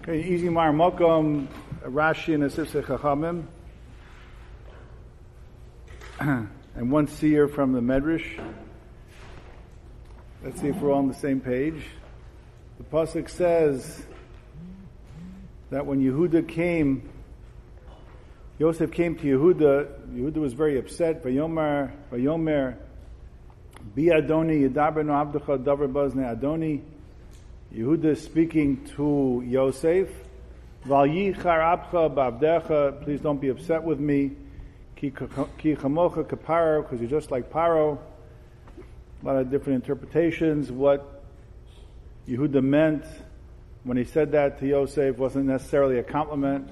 Okay, easy mar mokom, Rashi and Asifsei Chachamim, and one seer from the Medrash. Let's see if we're all on the same page. The pasuk says that when Yehuda came, Yosef came to Yehuda. Yehuda was very upset. Vayomer, Bi Adoni Yedabrenu Abdecha Davar Bazne Adoni. Yehuda is speaking to Yosef. Val Yichar Abcha Ba'avdecha. Please don't be upset with me. Ki Chamocha Kaparo, because you're just like Paro. A lot of different interpretations. What Yehuda meant when he said that to Yosef wasn't necessarily a compliment.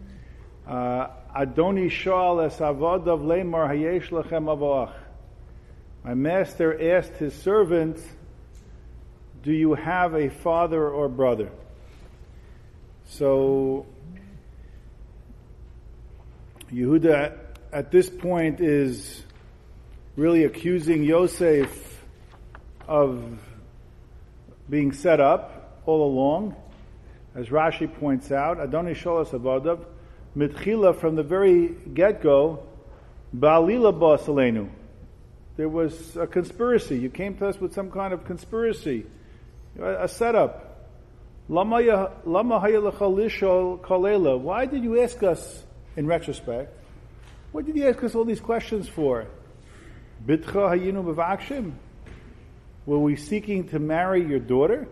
Adoni Shal es avodav leimar hayesh lechem avoach. My master asked his servant, do you have a father or brother? So Yehuda at this point is really accusing Yosef of being set up all along. As Rashi points out, Adoni Sholas Avodav, Mitchila, from the very get-go, Ba'alila Ba'asalenu. There was a conspiracy. You came to us with some kind of conspiracy, a setup. Lama hayalacha lishol kolela. Why did you ask us, in retrospect, what did you ask us all these questions for? Bitcha hayinu b'vakshim. Were we seeking to marry your daughter?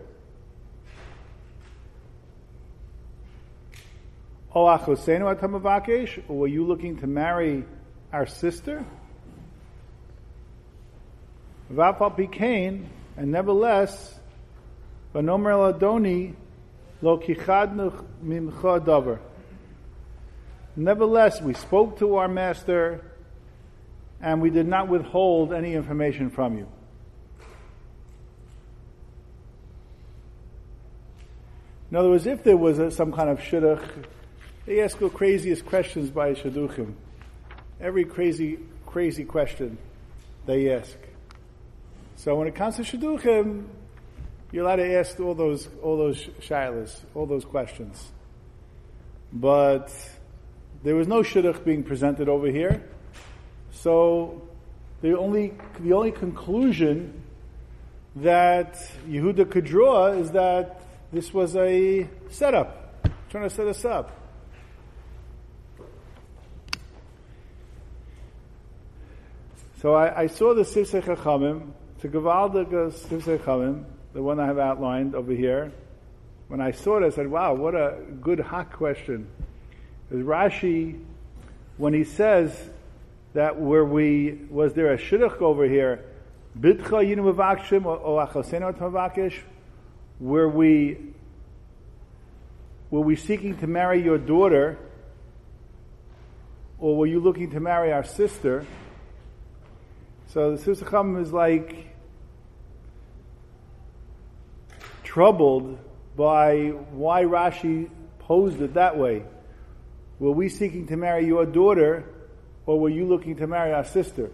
O achosenu atam avakesh? Or were you looking to marry our sister? V'afal pikein, and nevertheless, v'nomer ladoni lo kichadnu mimcha davar. Nevertheless, we spoke to our master, and we did not withhold any information from you. In other words, if there was some kind of shidduch, they ask the craziest questions by shidduchim. Every crazy question they ask. So when it comes to shidduchim, you're allowed to ask all those shaylas, all those questions. But there was no shidduch being presented over here. So the only conclusion that Yehuda could draw is that this was a setup, trying to set us up. So I saw the Sifsei Chachamim, the Gewaldige Sifsei Chachamim, the one I have outlined over here. When I saw it, I said, wow, what a good hot question. Because Rashi, when he says that was there a shidduch over here, Bitcha yinu mevakshim o achosenu tavakesh? Were we seeking to marry your daughter, or were you looking to marry our sister? So the Sifsei Chachamim is like troubled by why Rashi posed it that way. Were we seeking to marry your daughter, or were you looking to marry our sister?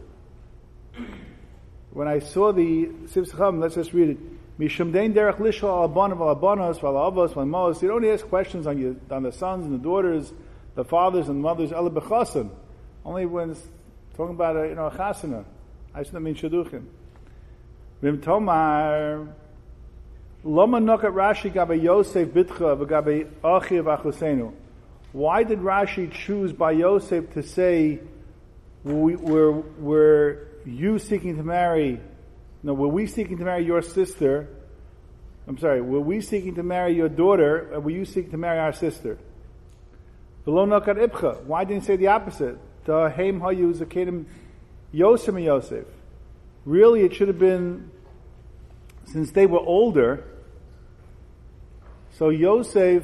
When I saw the Sifsei Chachamim, let's just read it. Mishum dein derech lishol al abanos v'al abanos v'al avos v'al mos. You don't ask questions on the sons and the daughters, the fathers and mothers. Ela b'chasen. Only when it's talking about a chasana. I shouldn't mean shaduchim. V'im tomar loma nokat Rashi gabe Yosef bitcha v'gabe achi v'achosenu. Why did Rashi choose by Yosef to say, were you seeking to marry? No, were we seeking to marry your sister? Were we seeking to marry your daughter, or were you seeking to marry our sister? Below nakat ibcha. Why didn't he say the opposite? The heim hayu zakedim Yosef and Yosef. Really, it should have been, since they were older, so Yosef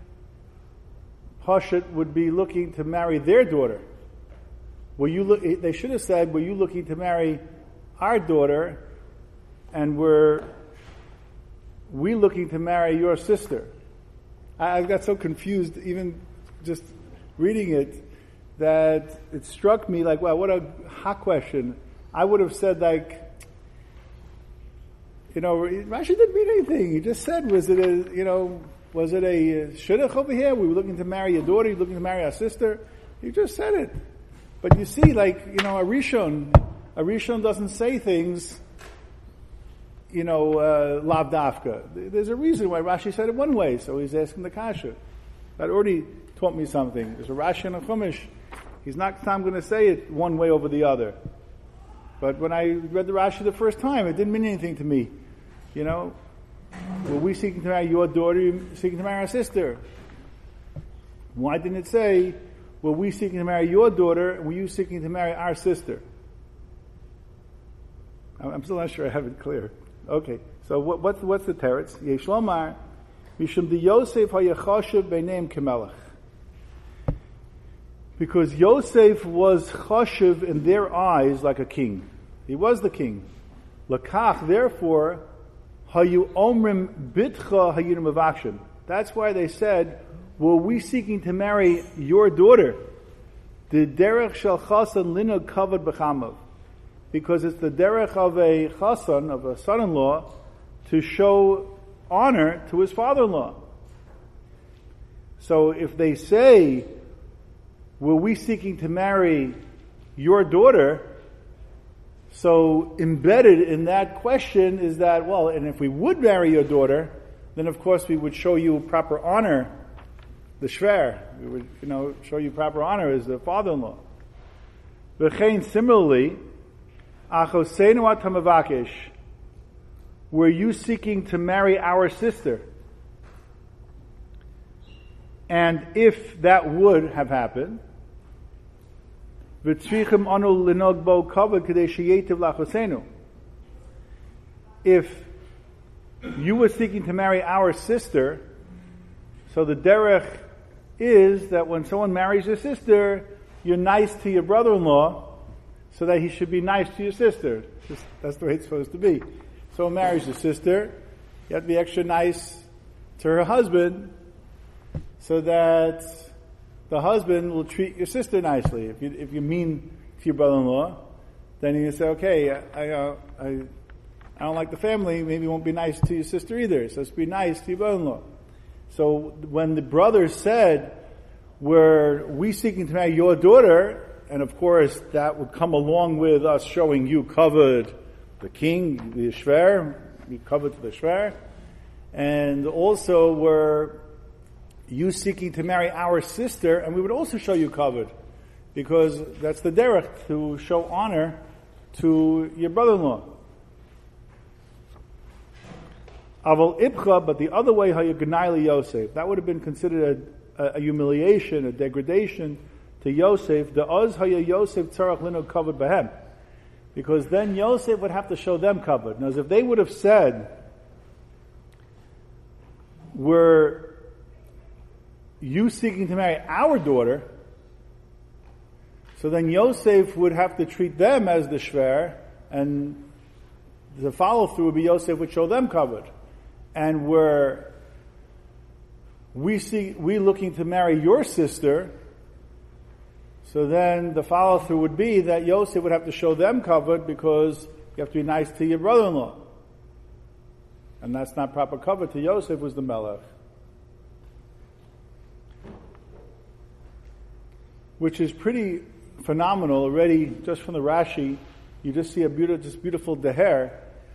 Hashit would be looking to marry their daughter. They should have said, were you looking to marry our daughter, and were we looking to marry your sister? I got so confused, even just reading it, that it struck me like, wow, what a hot question. I would have said like, Rashi didn't mean anything. He just said, was it a, Was it a shidduch over here? We were looking to marry your daughter. You're looking to marry our sister. You just said it. But you see, a Rishon doesn't say things, lav dafka. There's a reason why Rashi said it one way, so he's asking the kasha. That already taught me something. There's a Rashi and a Chumash. He's not going to say it one way over the other. But when I read the Rashi the first time, it didn't mean anything to me. Were we seeking to marry your daughter, you seeking to marry our sister? Why didn't it say, were we seeking to marry your daughter, and were you seeking to marry our sister? I'm still not sure I have it clear. Okay, so what's the teretz? Yesh lomar, mishum de Yosef hayachashav b'neim kemelech. Because Yosef was chashiv in their eyes like a king. He was the king. Lakach, therefore, hayu omrim bitcha hayu mavakshim. That's why they said, were we seeking to marry your daughter? The derech shel chasan linog kavod b'chamav. Because it's the derech of a chasan, of a son-in-law, to show honor to his father-in-law. So if they say, were we seeking to marry your daughter? So embedded in that question is that, well, and if we would marry your daughter, then of course we would show you proper honor, the shver. We would, show you proper honor as the father-in-law. V'chein, similarly, achosenu atamavakish, were you seeking to marry our sister? And if that would have happened, if you were seeking to marry our sister, so the derech is that when someone marries your sister, you're nice to your brother-in-law, so that he should be nice to your sister. That's the way it's supposed to be. Someone marries your sister, you have to be extra nice to her husband, so that the husband will treat your sister nicely. If you mean to your brother-in-law, then you say, okay, I don't like the family, maybe you won't be nice to your sister either, so let's be nice to your brother-in-law. So when the brothers said, were we seeking to marry your daughter, and of course that would come along with us showing you covered the king, the shver, you covered the shver, and also were you seeking to marry our sister, and we would also show you covered, because that's the derech, to show honor to your brother-in-law. Aval ibcha, but the other way, hayagnai Yosef, that would have been considered a humiliation, a degradation to Yosef. The oz haya Yosef tzarach lino covered behem, because then Yosef would have to show them covered. Now, if they would have said, were you seeking to marry our daughter, so then Yosef would have to treat them as the shver, and the follow-through would be Yosef would show them covered. And were we looking to marry your sister, so then the follow-through would be that Yosef would have to show them covered, because you have to be nice to your brother-in-law. And that's not proper cover to Yosef, was the melech. Which is pretty phenomenal already, just from the Rashi. You just see this beautiful deher,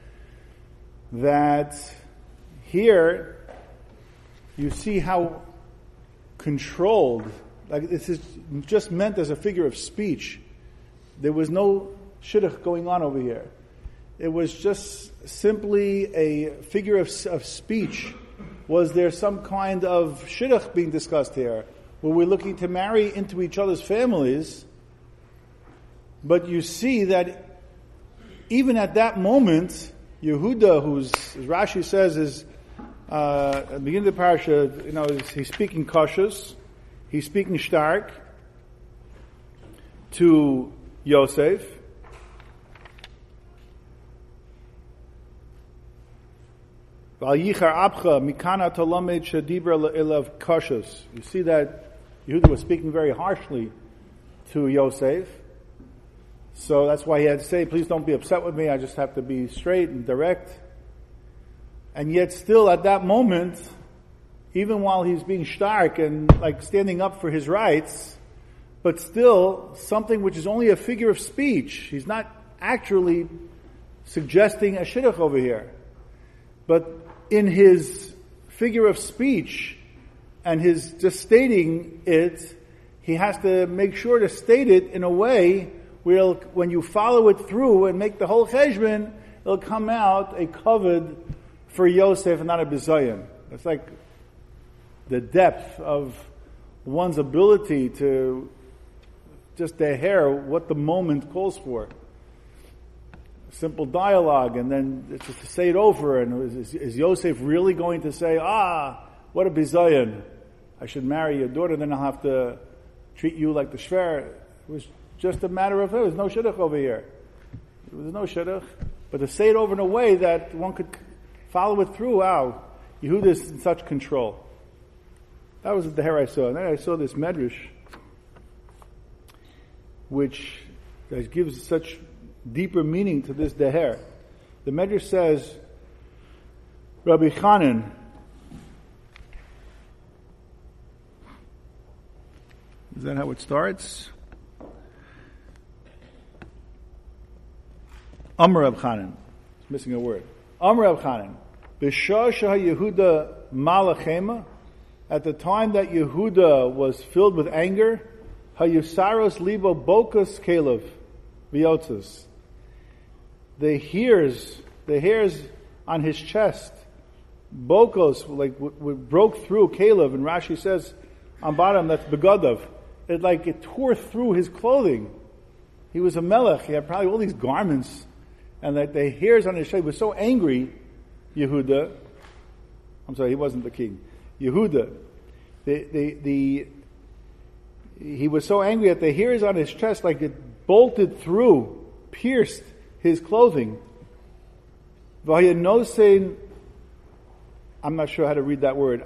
that here you see how controlled, like this is just meant as a figure of speech. There was no shidduch going on over here. It was just simply a figure of speech. Was there some kind of shidduch being discussed here? Were we looking to marry into each other's families? But you see that even at that moment, Yehuda, who's, as Rashi says, is at the beginning of the parasha, he's speaking cautious, he's speaking stark to Yosef. You see that Yehuda was speaking very harshly to Yosef. So that's why he had to say, please don't be upset with me, I just have to be straight and direct. And yet still at that moment, even while he's being stark and like standing up for his rights, but still something which is only a figure of speech. He's not actually suggesting a shidduch over here. But in his figure of speech and his just stating it, he has to make sure to state it in a way where when you follow it through and make the whole cheshbon, it'll come out a kavod for Yosef and not a bizayon. It's like the depth of one's ability to just deher what the moment calls for. Simple dialogue, and then it's just to say it over. And is Yosef really going to say, what a bizayon, I should marry your daughter, then I'll have to treat you like the shver? It was just a matter of, there was no shidduch over here. There was no shidduch. But to say it over in a way that one could follow it through, wow, Yehuda is in such control. That was the hair I saw. And then I saw this medrash, which gives such deeper meaning to this deher. The medrash says, Rabbi Chanan, is that how it starts? Amar Rab Chanan. It's missing a word. Amar Rab Chanan. B'shah Yehuda malachema. At the time that Yehuda was filled with anger, hayusaros libo bokas kelev v'yotzes. The hairs on his chest, bokos, like broke through Caleb, and Rashi says on bottom that's begadav. It tore through his clothing. He was a melech. He had probably all these garments, and that the hairs on his chest was so angry. Yehuda, I'm sorry, he wasn't the king. Yehuda, he was so angry that the hairs on his chest, like it bolted through, pierced his clothing. Vayanosein, I'm not sure how to read that word.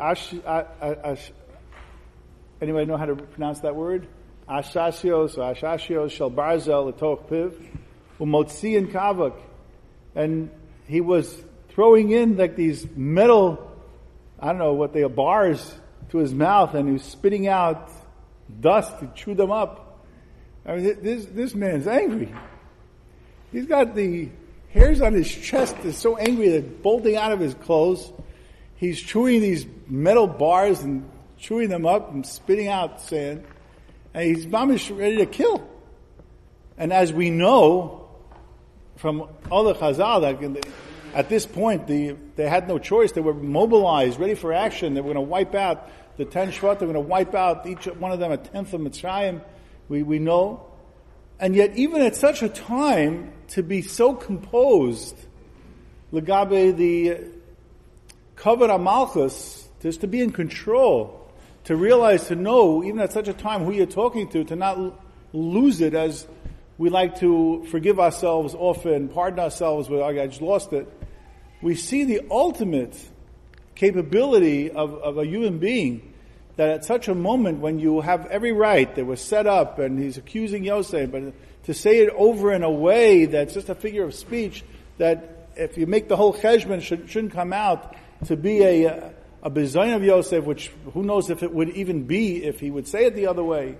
Anybody know how to pronounce that word? Ashashios shel barzel letoch piv umotziin kavak, and he was throwing in like these metal, I don't know what they are, bars to his mouth, and he was spitting out dust to chew them up. I mean, this man's angry. He's got the hairs on his chest is so angry that bolting out of his clothes. He's chewing these metal bars and chewing them up and spitting out sand. And he's mamish ready to kill. And as we know from all the Chazal, that at this point they had no choice. They were mobilized, ready for action. They were going to wipe out the 10 Shvat. They were going to wipe out each one of them a tenth of Mitzrayim. We know. And yet, even at such a time, to be so composed, legabe the kavod HaMalchus, just to be in control, to realize, to know, even at such a time, who you're talking to not lose it as we like to forgive ourselves often, pardon ourselves with, I just lost it. We see the ultimate capability of a human being, that at such a moment when you have every right that was set up and he's accusing Yosef, but to say it over in a way that's just a figure of speech, that if you make the whole cheshbon shouldn't come out to be a bizayon of Yosef, which who knows if it would even be if he would say it the other way.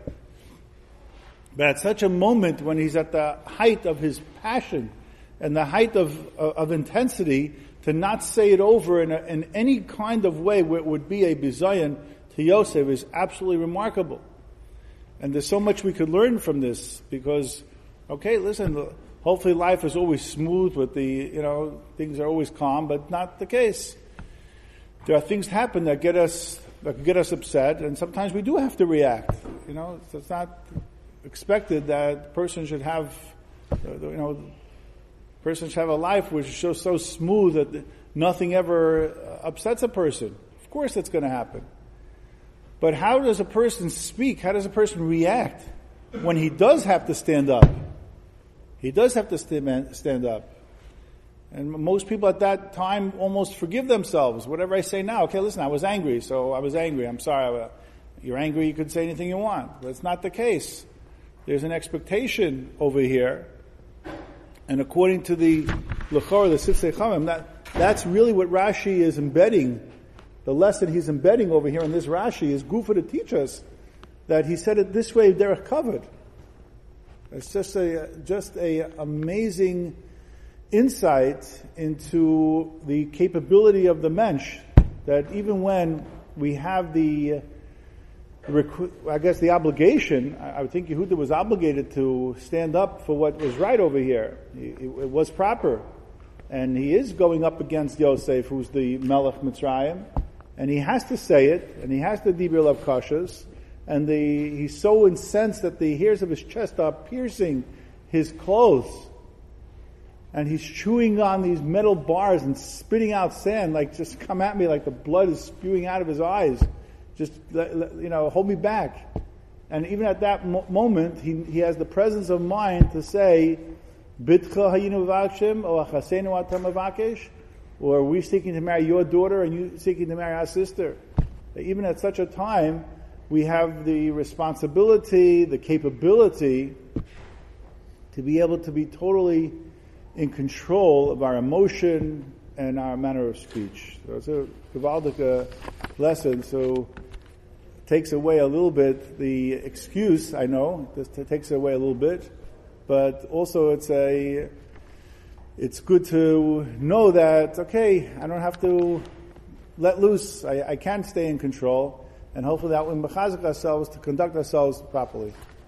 But at such a moment when he's at the height of his passion and the height of intensity, to not say it over in any kind of way where it would be a bizayon to Yosef is absolutely remarkable. And there's so much we could learn from this, because, okay, listen, hopefully life is always smooth with things are always calm, but not the case. There are things that happen that could get us upset, and sometimes we do have to react. It's not expected that a person should have, a life which is so smooth that nothing ever upsets a person. Of course that's going to happen. But how does a person speak? How does a person react when he does have to stand up? He does have to stand up. And most people at that time almost forgive themselves. Whatever I say now, okay, listen, I was angry, so I was angry. I'm sorry. You're angry, you could say anything you want. But it's not the case. There's an expectation over here. And according to the L'chor, the Sitzei Chamim, that's really what Rashi is embedding the lesson he's embedding over here in this Rashi is Gufa to teach us that he said it this way, they're covered. It's just a amazing insight into the capability of the mensch, that even when we have the obligation, I think Yehuda was obligated to stand up for what was right over here. It was proper. And he is going up against Yosef, who's the Melech Mitzrayim, and he has to say it, and he has to Dibur Lav Kashas, and he's so incensed that the hairs of his chest are piercing his clothes. And he's chewing on these metal bars and spitting out sand, like, just come at me, like the blood is spewing out of his eyes. Just, hold me back. And even at that moment, he has the presence of mind to say, Bitcha hayinu v'akshem, or achasenu atam avakesh, or are we seeking to marry your daughter and you seeking to marry our sister? Even at such a time, we have the responsibility, the capability to be able to be totally in control of our emotion and our manner of speech. So it's a gewaldige lesson. So it takes away a little bit the excuse, I know, it takes away a little bit, but also it's good to know that, okay, I don't have to let loose, I can stay in control, and hopefully that will mechazik ourselves to conduct ourselves properly.